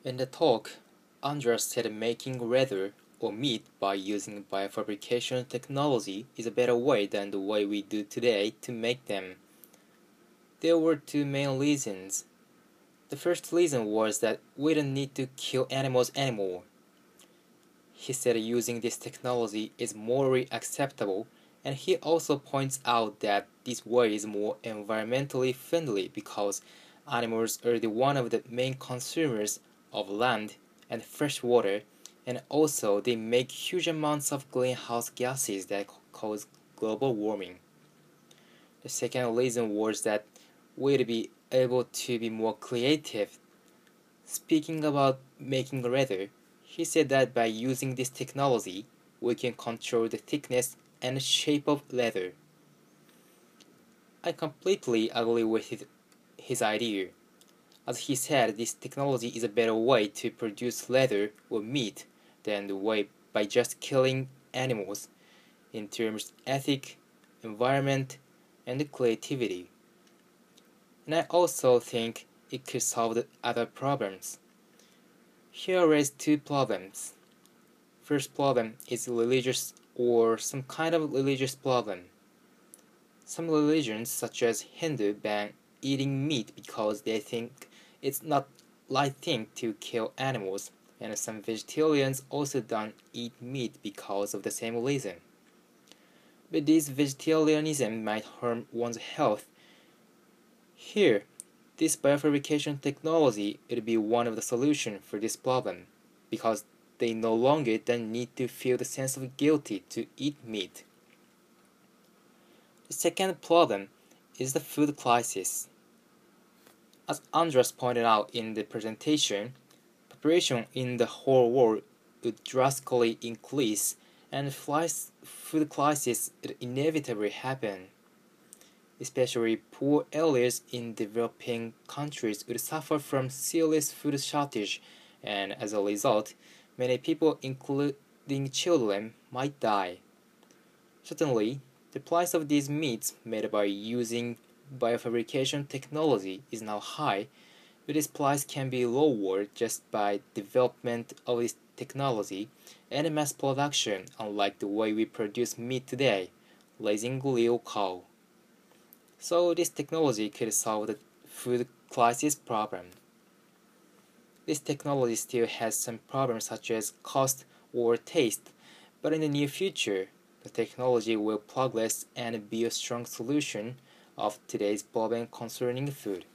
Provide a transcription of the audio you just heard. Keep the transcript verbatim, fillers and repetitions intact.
In the talk, Andras said making leather or meat by using biofabrication technology is a better way than the way we do today to make them. There were two main reasons. The first reason was that we don't need to kill animals anymore. He said using this technology is morally acceptable, and he also points out that this way is more environmentally friendly because animals are the one of the main consumers of land and fresh water, and also they make huge amounts of greenhouse gases that cause global warming. The second reason was that we'd be able to be more creative. Speaking about making leather, he said that by using this technology, we can control the thickness and shape of leather. I completely agree with his, his idea. As he said, this technology is a better way to produce leather or meat than the way by just killing animals in terms of ethic, environment, and creativity. And I also think it could solve the other problems. Here are two problems. First problem is religious or some kind of religious problem. Some religions, such as Hindu, ban eating meat because they think it's not right thing to kill animals, and some vegetarians also don't eat meat because of the same reason. But this vegetarianism might harm one's health. Here, this biofabrication technology would be one of the solutions for this problem, because they no longer then need to feel the sense of guilty to eat meat. The second problem is the food crisis. As Andras pointed out in the presentation, population in the whole world would drastically increase and food crisis would inevitably happen. Especially poor areas in developing countries would suffer from serious food shortage, and as a result, many people, including children, might die. Certainly, the price of these meats made by using biofabrication technology is now high, but this price can be lowered just by development of this technology and mass production, unlike the way we produce meat today, raising real cow. So this technology could solve the food crisis problem. This technology still has some problems such as cost or taste, but in the near future, the technology will progress and be a strong solution of today's problem concerning food.